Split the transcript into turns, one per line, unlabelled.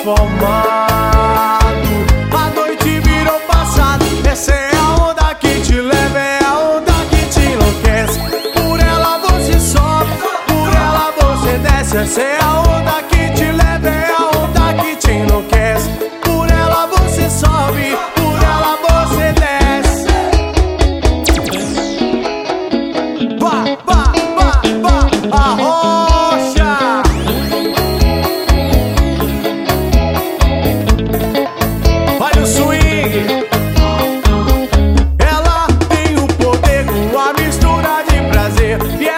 transformado. A noite virou passado. Essa é a onda que te leva, é a onda que te enlouquece. Por ela você sobe, por ela você desce. Essa é a onda que te leva, é a onda que te enlouquece. Por ela você sobe, por ela você desce. Pá, pá, pá, pá, a rocha. Olha o swing. Ela tem o poder com a mistura de prazer. E